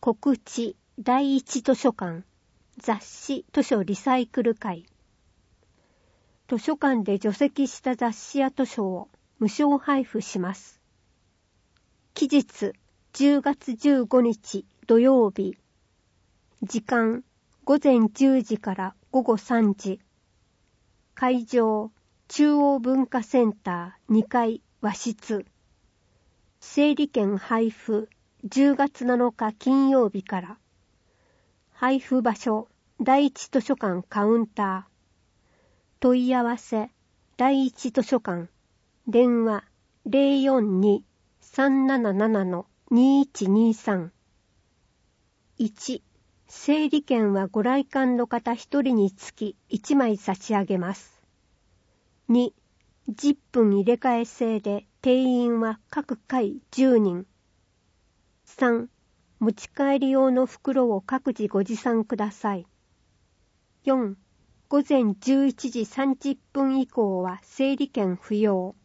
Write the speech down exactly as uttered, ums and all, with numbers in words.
告知第一図書館雑誌図書リサイクル会。図書館で除籍した雑誌や図書を無償配布します。期日じゅうがつじゅうごにち土曜日。時間ごぜんじゅうじからごごさんじ。会場中央文化センターにかい和室。整理券配布じゅうがつなのか金曜日から。配布場所第一図書館カウンター。問い合わせ第一図書館。電話 ゼロよんに さんなななな にいちにさん。いち. 整理券はご来館の方ひとりにつきいちまい差し上げます。に. じゅっぷん入れ替え制で定員は各回じゅうにん。さん. 持ち帰り用の袋を各自ご持参ください。よん. 午前じゅういちじさんじゅっぷん以降は整理券不要。